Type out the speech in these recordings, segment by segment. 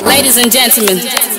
Ladies and gentlemen,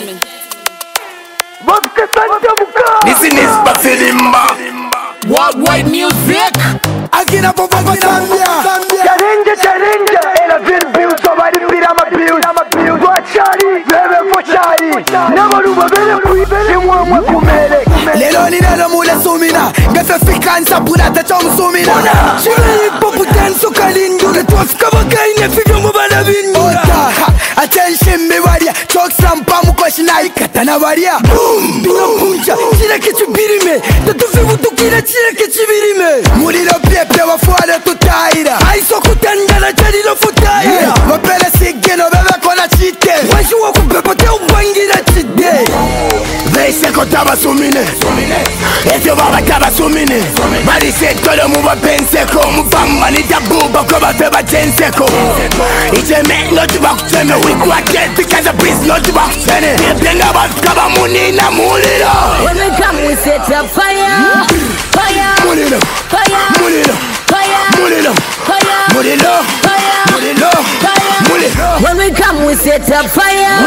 this is Basilimba. Worldwide music. Akina Papa Zambia. Challenge, and a bit built somebody beat I'm a build. What Charlie, baby for Charlie. Never do a better Lelo ni nalo mula sumina. Gafe fikansa pula ta chong sumina. Chile popu danso kalindu. Le tof kaba kaine fivyo mubana binura. Attention me waria. Chok sampa mukoshina ikatana waria. Boom. Bino puncha. Chile kichu birime. Tatu fivu tukina chile kichu birime. Mulilo pepe wa fuada tutaira. Aiso kutenda na jadi lo futaira. Mapele sigeno bebe kona chite. Wanshi waku pepe te ubangira chide. Veise kotaba sumine. Ese baba taba sumine. Bari se todo muba penseko. Mufamba ni tabuba koba feba chenseko. Iche me no tuba kucheme. Wiku ake because a breeze no tuba kuchene. Yenga baskaba muni na mulilo. When we come we set up fire. Fire. Mulilo. Fire. Mulilo. Fire. Mulilo. Fire. Mulilo. Fire. Mulilo. Fire. Mulilo. When we come we set up fire.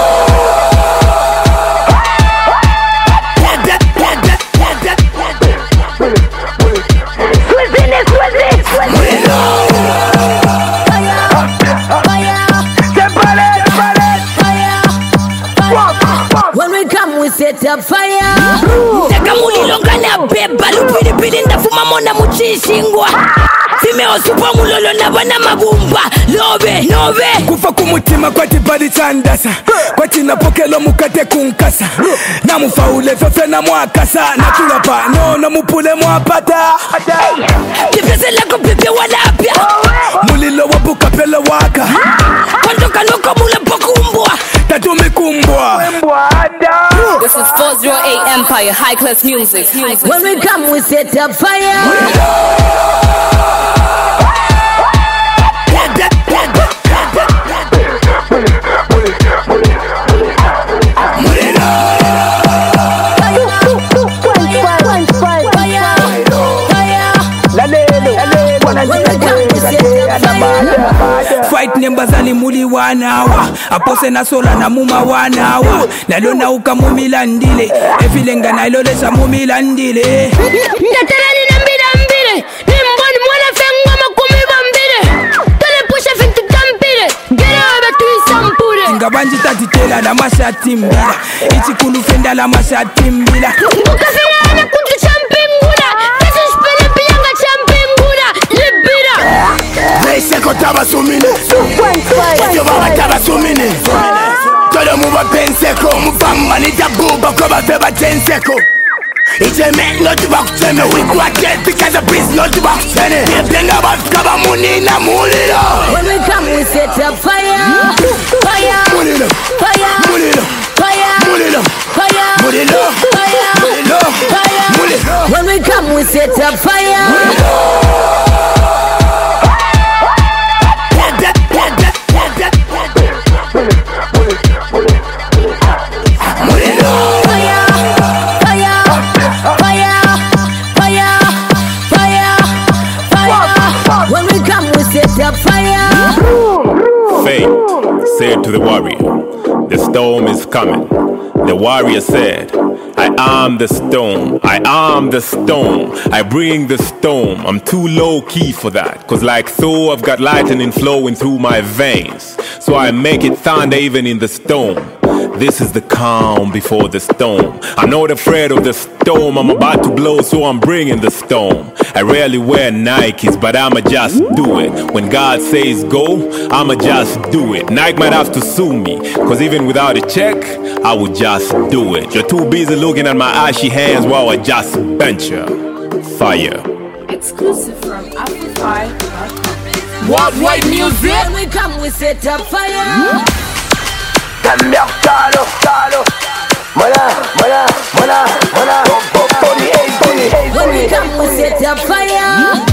When we come we set up fire. Taka mulilonga na beba lupili pili ndafuma mona muchishingwa. Fimeo supa mulolo na bana mabumba. Lobe Kufa kumutima kwa tibadi chandasa. Kwa tina pokelo mukate kunkasa. Na mufaule fefe na mwakasa. Na tulapa no na mupule mwapata. Kipese lako pipe walapya. Mulilo wabuka pele waka. Kondoka nuko mule pokumbwa. Tatu mikumbwa. This is 408 Empire, high class music. When we come we set up fire. Fight nembazali muli wanawa. Apose na sola na muma wanawa. Nalona uka mumilandile. Efilenga na ilolesa mumilandile. Ndatarani na mbile. Nimboni mwana fengwa makumi bambile. Tale pusha fintu tampile. Gera batu isampure. Tingabanji tatitela la mashati mbila. Ichikulu fenda la mashati mbila. Ukafina ana kuntu champinguna. Kesi spele piyanga champinguna. Libira. Veise kotaba sumine. Ese baba taba sumine. Todo muba penseko. Mufamba ni tabuba koba feba chenseko. Iche me no tuba kucheme. Wiku ake because a breeze no tuba kuchene. Yenga baskaba muni na mulilo. When we come we set up fire. Fire. Mulilo. Fire. Mulilo. Fire. Mulilo. Fire. Mulilo. Fire. Mulilo. Fire. Mulilo. When we come we set up fire. When we come, we set up fire. Fate said to the warrior, the storm is coming. The warrior said, I am the storm, I am the storm, I bring the storm. I'm too low key for that, cause like Thor I've got lightning flowing through my veins. So I make it thunder even in the storm. This is the calm before the storm. I'm not afraid of the storm, I'm about to blow, so I'm bringing the storm. I rarely wear Nikes, but I'ma just do it. When God says go, I'ma just do it. Nike might have to sue me, cause even without a check, I would just do it. You're too busy looking at my ashy hands while I just venture. Fire. Exclusive from Amplify.com. Worldwide music. When we come, we set up fire. Cambia talo. Mona. When we come, we set up fire.